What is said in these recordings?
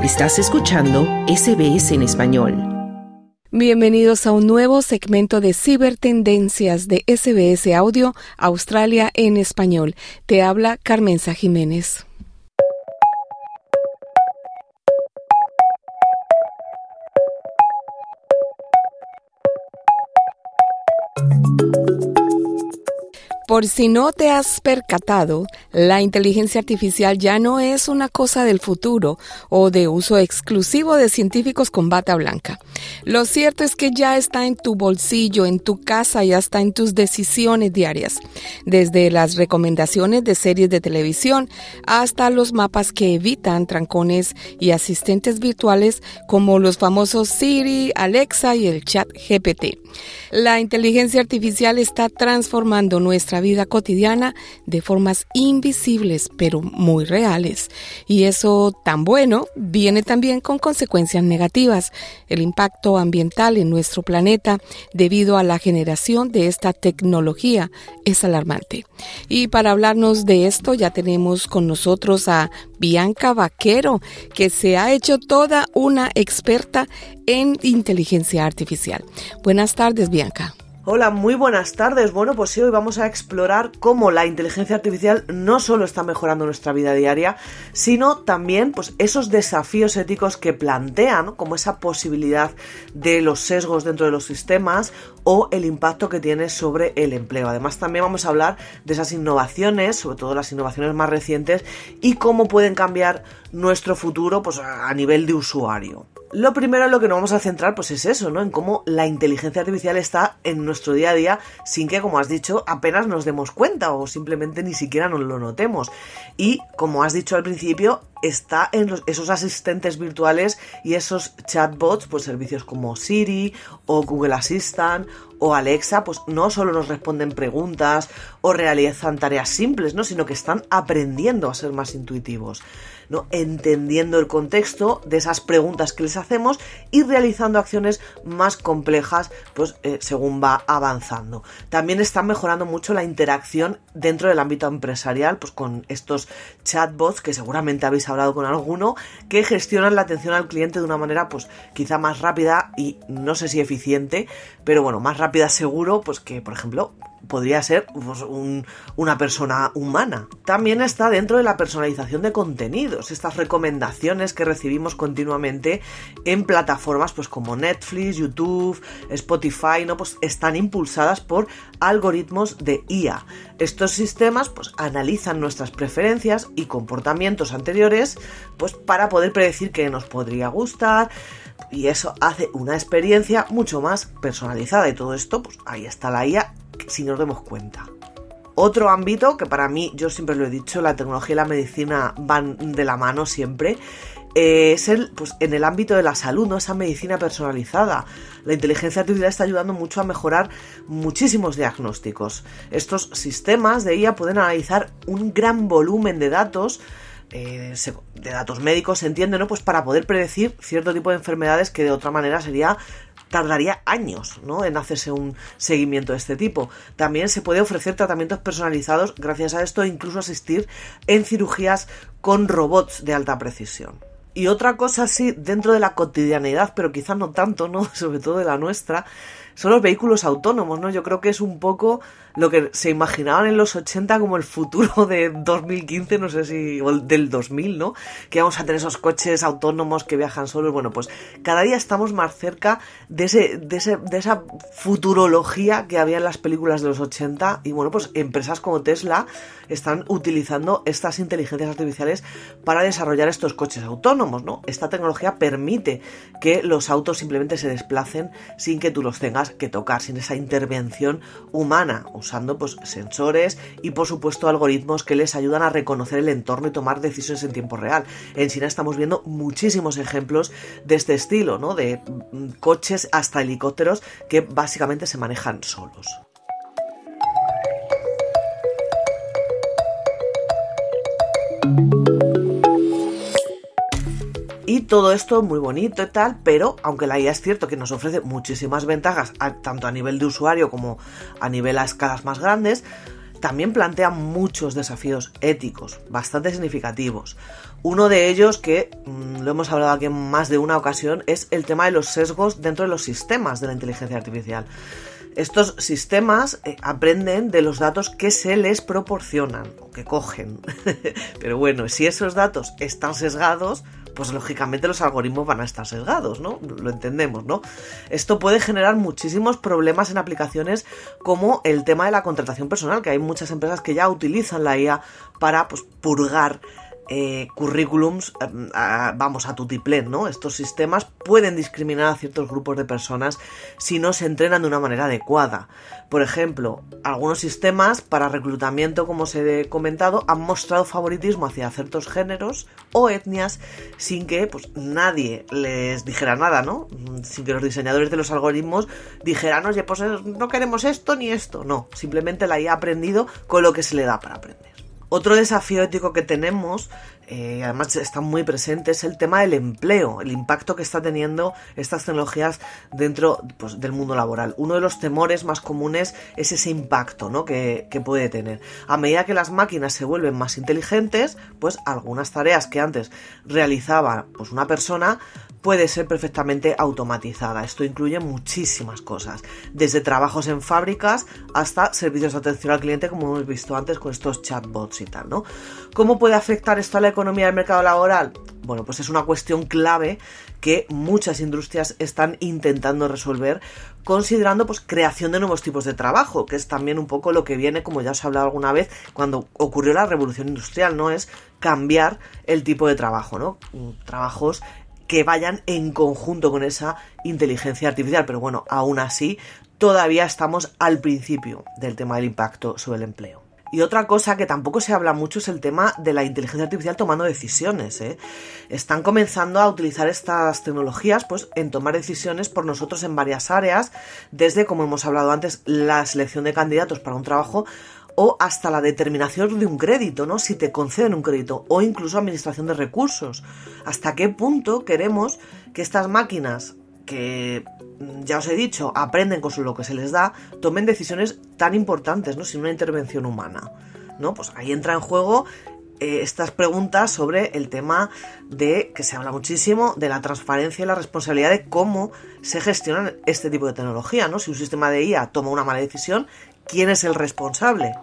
Estás escuchando SBS en español. Bienvenidos a un nuevo segmento de Cibertendencias de SBS Audio Australia en español. Te habla Carmenza Jiménez. Por si no te has percatado, la inteligencia artificial ya no es una cosa del futuro o de uso exclusivo de científicos con bata blanca. Lo cierto es que ya está en tu bolsillo, en tu casa y hasta en tus decisiones diarias. Desde las recomendaciones de series de televisión hasta los mapas que evitan trancones y asistentes virtuales como los famosos Siri, Alexa y el chat GPT. La inteligencia artificial está transformando nuestra vida cotidiana de formas invisibles pero muy reales. Y eso tan bueno viene también con consecuencias negativas. El impacto ambiental en nuestro planeta debido a la generación de esta tecnología es alarmante. Y para hablarnos de esto ya tenemos con nosotros a Bianca Vaquero, que se ha hecho toda una experta en inteligencia artificial. Buenas tardes, Bianca. Hola, muy buenas tardes. Bueno, pues sí, hoy vamos a explorar cómo la inteligencia artificial no solo está mejorando nuestra vida diaria, sino también pues esos desafíos éticos que plantean, ¿no? Como esa posibilidad de los sesgos dentro de los sistemas o el impacto que tiene sobre el empleo. Además, también vamos a hablar de esas innovaciones, sobre todo las innovaciones más recientes, y cómo pueden cambiar nuestro futuro pues a nivel de usuario. Lo primero en lo que nos vamos a centrar pues es eso, ¿no? En cómo la inteligencia artificial está en nuestro día a día sin que, como has dicho, apenas nos demos cuenta o simplemente ni siquiera nos lo notemos. Y, como has dicho al principio, está en esos asistentes virtuales y esos chatbots, pues servicios como Siri o Google Assistant o Alexa, pues no solo nos responden preguntas o realizan tareas simples, ¿no? Sino que están aprendiendo a ser más intuitivos, ¿no? Entendiendo el contexto de esas preguntas que les hacemos y realizando acciones más complejas, pues según va avanzando. También están mejorando mucho la interacción dentro del ámbito empresarial, pues con estos chatbots que seguramente habéis hablado con alguno, que gestionan la atención al cliente de una manera pues quizá más rápida y no sé si eficiente, pero bueno, más rápida seguro, pues que por ejemplo podría ser pues, una persona humana. También está dentro de la personalización de contenidos, estas recomendaciones que recibimos continuamente en plataformas pues como Netflix, YouTube, Spotify, ¿no? Pues están impulsadas por algoritmos de IA. Estos sistemas pues analizan nuestras preferencias y comportamientos anteriores pues para poder predecir qué nos podría gustar, y eso hace una experiencia mucho más personalizada, y todo esto pues ahí está la IA si nos demos cuenta. Otro ámbito que para mí, yo siempre lo he dicho, la tecnología y la medicina van de la mano siempre, es pues en el ámbito de la salud, ¿no? Esa medicina personalizada. La inteligencia artificial está ayudando mucho a mejorar muchísimos diagnósticos. Estos sistemas de IA pueden analizar un gran volumen de datos, de datos médicos, se entiende, ¿no? Pues para poder predecir cierto tipo de enfermedades que de otra manera tardaría años, ¿no? En hacerse un seguimiento de este tipo. También se puede ofrecer tratamientos personalizados gracias a esto, incluso asistir en cirugías con robots de alta precisión. Y otra cosa sí, dentro de la cotidianidad, pero quizás no tanto, ¿no? Sobre todo de la nuestra, son los vehículos autónomos, ¿no? Yo creo que es un poco lo que se imaginaban en los 80 como el futuro de 2015, no sé si, o del 2000, ¿no? Que vamos a tener esos coches autónomos que viajan solos. Bueno, pues cada día estamos más cerca de esa futurología que había en las películas de los 80, y bueno, pues empresas como Tesla están utilizando estas inteligencias artificiales para desarrollar estos coches autónomos, ¿no? Esta tecnología permite que los autos simplemente se desplacen sin que tú los tengas que tocar, sin esa intervención humana, usando pues sensores y por supuesto algoritmos que les ayudan a reconocer el entorno y tomar decisiones en tiempo real. En China estamos viendo muchísimos ejemplos de este estilo, ¿no? De coches hasta helicópteros que básicamente se manejan solos. Y todo esto muy bonito y tal, pero aunque la IA es cierto que nos ofrece muchísimas ventajas, tanto a nivel de usuario como a nivel a escalas más grandes, también plantea muchos desafíos éticos, bastante significativos. Uno de ellos, que lo hemos hablado aquí en más de una ocasión, es el tema de los sesgos dentro de los sistemas de la inteligencia artificial. Estos sistemas aprenden de los datos que se les proporcionan o que cogen. Pero bueno, si esos datos están sesgados, pues lógicamente los algoritmos van a estar sesgados, ¿no? Lo entendemos, ¿no? Esto puede generar muchísimos problemas en aplicaciones como el tema de la contratación personal, que hay muchas empresas que ya utilizan la IA para, pues, purgar currículums, a tutiplén, ¿no? Estos sistemas pueden discriminar a ciertos grupos de personas si no se entrenan de una manera adecuada. Por ejemplo, algunos sistemas para reclutamiento, como os he comentado, han mostrado favoritismo hacia ciertos géneros o etnias sin que, pues, nadie les dijera nada, ¿no? Sin que los diseñadores de los algoritmos dijeran, oye, pues no queremos esto ni esto. No, simplemente la IA ha aprendido con lo que se le da para aprender. Otro desafío ético que tenemos, además está muy presente, es el tema del empleo, el impacto que está teniendo estas tecnologías dentro, pues, del mundo laboral. Uno de los temores más comunes es ese impacto, ¿no?, que puede tener. A medida que las máquinas se vuelven más inteligentes, pues algunas tareas que antes realizaba, pues, una persona puede ser perfectamente automatizada. Esto incluye muchísimas cosas, desde trabajos en fábricas hasta servicios de atención al cliente, como hemos visto antes con estos chatbots y tal, ¿no? ¿Cómo puede afectar esto a la economía del mercado laboral? Bueno, pues es una cuestión clave que muchas industrias están intentando resolver, considerando, pues, creación de nuevos tipos de trabajo, que es también un poco lo que viene, como ya os he hablado alguna vez, cuando ocurrió la revolución industrial, ¿no? Es cambiar el tipo de trabajo, ¿no? Trabajos que vayan en conjunto con esa inteligencia artificial, pero bueno, aún así todavía estamos al principio del tema del impacto sobre el empleo. Y otra cosa que tampoco se habla mucho es el tema de la inteligencia artificial tomando decisiones, ¿eh? Están comenzando a utilizar estas tecnologías, pues, en tomar decisiones por nosotros en varias áreas, desde, como hemos hablado antes, la selección de candidatos para un trabajo o hasta la determinación de un crédito, ¿no? Si te conceden un crédito, o incluso administración de recursos. ¿Hasta qué punto queremos que estas máquinas, que ya os he dicho, aprenden con lo que se les da, tomen decisiones tan importantes, ¿no?, sin una intervención humana, ¿no? Pues ahí entra en juego estas preguntas sobre el tema de, que se habla muchísimo, de la transparencia y la responsabilidad de cómo se gestionan este tipo de tecnología, ¿no? Si un sistema de IA toma una mala decisión, ¿quién es el responsable?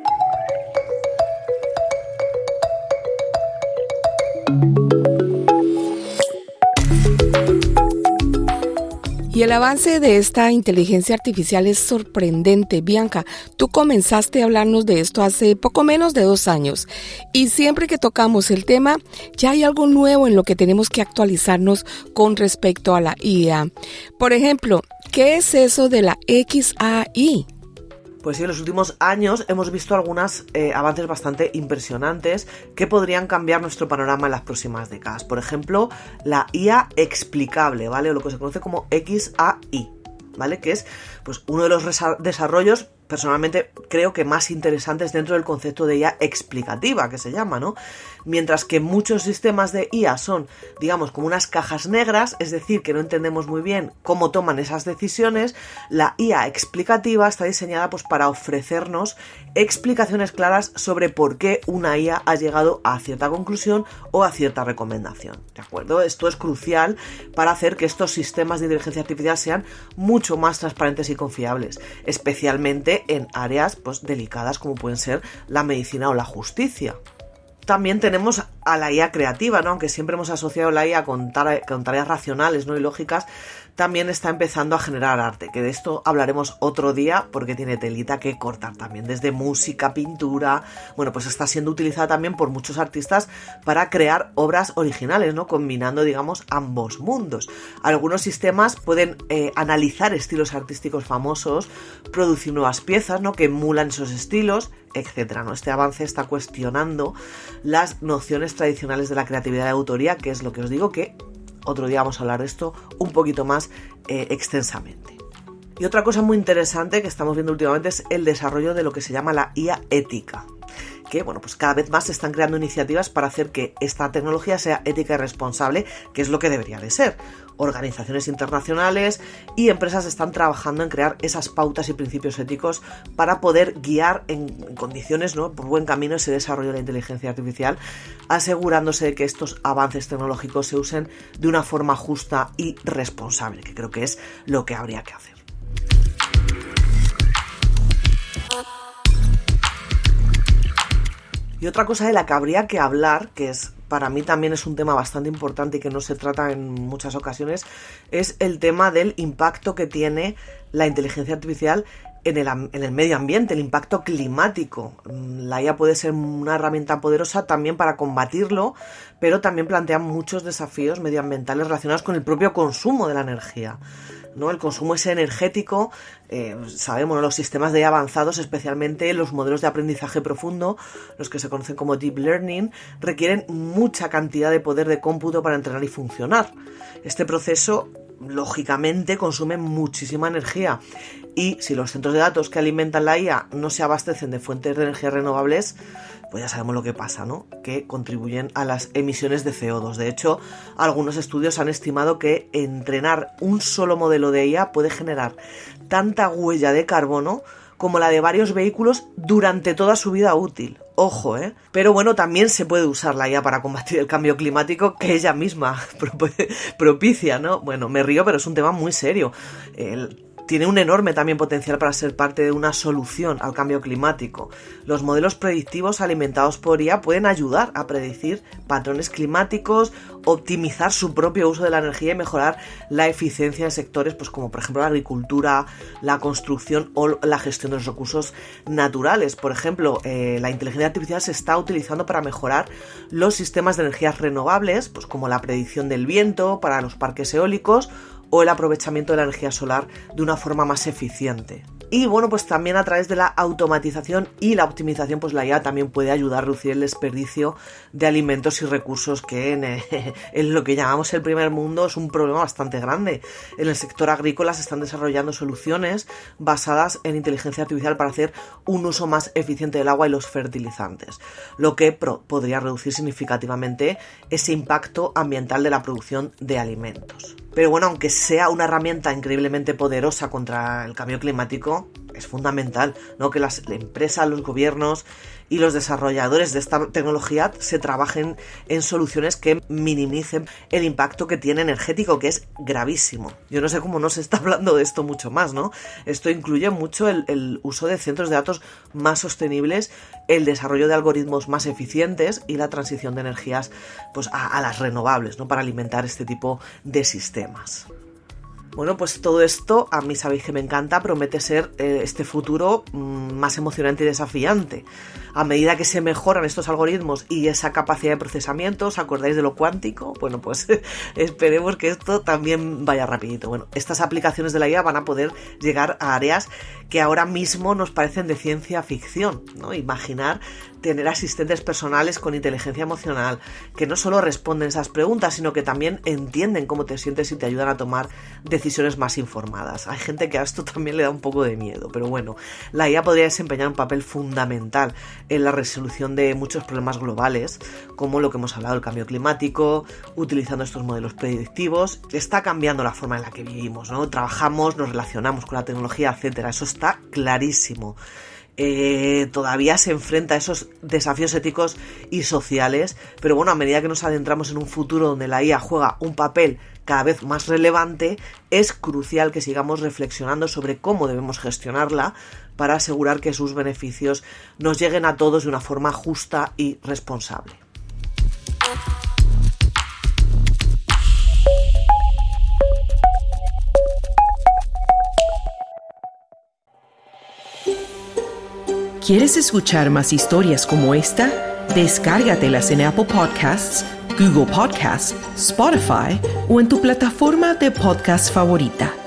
Y el avance de esta inteligencia artificial es sorprendente. Bianca, tú comenzaste a hablarnos de esto hace poco menos de 2 años y siempre que tocamos el tema ya hay algo nuevo en lo que tenemos que actualizarnos con respecto a la IA. Por ejemplo, ¿qué es eso de la XAI? Pues sí, en los últimos años hemos visto algunos avances bastante impresionantes que podrían cambiar nuestro panorama en las próximas décadas. Por ejemplo, la IA explicable, ¿vale? O lo que se conoce como XAI, ¿vale? Que es, pues, uno de los desarrollos, personalmente creo que más interesantes dentro del concepto de IA explicativa, que se llama, ¿no? Mientras que muchos sistemas de IA son, digamos, como unas cajas negras, es decir, que no entendemos muy bien cómo toman esas decisiones, la IA explicativa está diseñada, pues, para ofrecernos explicaciones claras sobre por qué una IA ha llegado a cierta conclusión o a cierta recomendación, ¿de acuerdo? Esto es crucial para hacer que estos sistemas de inteligencia artificial sean mucho más transparentes y confiables, especialmente en áreas, pues, delicadas como pueden ser la medicina o la justicia. También tenemos a la IA creativa, ¿no? Aunque siempre hemos asociado la IA con tareas racionales, ¿no?, y lógicas, también está empezando a generar arte, que de esto hablaremos otro día porque tiene telita que cortar también, desde música, pintura. Bueno, pues está siendo utilizada también por muchos artistas para crear obras originales, ¿no?, combinando, digamos, ambos mundos. Algunos sistemas pueden analizar estilos artísticos famosos, producir nuevas piezas, ¿no?, que emulan esos estilos, etcétera, ¿no? Este avance está cuestionando las nociones tradicionales de la creatividad y autoría, que es lo que os digo, que otro día vamos a hablar de esto un poquito más extensamente. Y otra cosa muy interesante que estamos viendo últimamente es el desarrollo de lo que se llama la IA ética. que, bueno, pues cada vez más se están creando iniciativas para hacer que esta tecnología sea ética y responsable, que es lo que debería de ser. Organizaciones internacionales y empresas están trabajando en crear esas pautas y principios éticos para poder guiar en condiciones, ¿no?, por buen camino ese desarrollo de la inteligencia artificial, asegurándose de que estos avances tecnológicos se usen de una forma justa y responsable, que creo que es lo que habría que hacer. Y otra cosa de la que habría que hablar, que es para mí también es un tema bastante importante y que no se trata en muchas ocasiones, es el tema del impacto que tiene la inteligencia artificial en el medio ambiente, el impacto climático. La IA puede ser una herramienta poderosa también para combatirlo, pero también plantea muchos desafíos medioambientales relacionados con el propio consumo de la energía, ¿no? El consumo ese energético, sabemos, ¿no?, los sistemas de IA avanzados, especialmente los modelos de aprendizaje profundo, los que se conocen como Deep Learning, requieren mucha cantidad de poder de cómputo para entrenar y funcionar. Este proceso, lógicamente, consume muchísima energía, y si los centros de datos que alimentan la IA no se abastecen de fuentes de energía renovables, pues ya sabemos lo que pasa, ¿no?, que contribuyen a las emisiones de CO2. De hecho, algunos estudios han estimado que entrenar un solo modelo de IA puede generar tanta huella de carbono como la de varios vehículos durante toda su vida útil. Ojo, ¿eh? Pero bueno, también se puede usar la IA para combatir el cambio climático que ella misma propicia, ¿no? Bueno, me río, pero es un tema muy serio. Tiene un enorme también potencial para ser parte de una solución al cambio climático. Los modelos predictivos alimentados por IA pueden ayudar a predecir patrones climáticos, optimizar su propio uso de la energía y mejorar la eficiencia en sectores, pues como por ejemplo la agricultura, la construcción o la gestión de los recursos naturales. Por ejemplo, la inteligencia artificial se está utilizando para mejorar los sistemas de energías renovables, pues como la predicción del viento para los parques eólicos o el aprovechamiento de la energía solar de una forma más eficiente. Y bueno, pues también a través de la automatización y la optimización, pues la IA también puede ayudar a reducir el desperdicio de alimentos y recursos, que en lo que llamamos el primer mundo es un problema bastante grande. En el sector agrícola se están desarrollando soluciones basadas en inteligencia artificial para hacer un uso más eficiente del agua y los fertilizantes, lo que podría reducir significativamente ese impacto ambiental de la producción de alimentos. Pero bueno, aunque sea una herramienta increíblemente poderosa contra el cambio climático, es fundamental, ¿no?, que las empresas, los gobiernos y los desarrolladores de esta tecnología se trabajen en soluciones que minimicen el impacto que tiene energético, que es gravísimo. Yo no sé cómo no se está hablando de esto mucho más, ¿no? Esto incluye mucho el uso de centros de datos más sostenibles, el desarrollo de algoritmos más eficientes y la transición de energías, pues a las renovables, ¿no?, para alimentar este tipo de sistemas. Bueno, pues todo esto, a mí sabéis que me encanta, promete ser este futuro más emocionante y desafiante. A medida que se mejoran estos algoritmos y esa capacidad de procesamiento, ¿os acordáis de lo cuántico? Bueno, pues esperemos que esto también vaya rapidito. Bueno, estas aplicaciones de la IA van a poder llegar a áreas que ahora mismo nos parecen de ciencia ficción, ¿no? Imaginar tener asistentes personales con inteligencia emocional, que no solo responden esas preguntas, sino que también entienden cómo te sientes y te ayudan a tomar decisiones más informadas. Hay gente que a esto también le da un poco de miedo, pero bueno, la IA podría desempeñar un papel fundamental en la resolución de muchos problemas globales, como lo que hemos hablado, el cambio climático, utilizando estos modelos predictivos. Está cambiando la forma en la que vivimos, ¿no? Trabajamos, nos relacionamos con la tecnología, etcétera. Eso está clarísimo. Todavía se enfrenta a esos desafíos éticos y sociales, pero bueno, a medida que nos adentramos en un futuro donde la IA juega un papel cada vez más relevante, es crucial que sigamos reflexionando sobre cómo debemos gestionarla para asegurar que sus beneficios nos lleguen a todos de una forma justa y responsable. ¿Quieres escuchar más historias como esta? Descárgatelas en Apple Podcasts, Google Podcasts, Spotify o en tu plataforma de podcast favorita.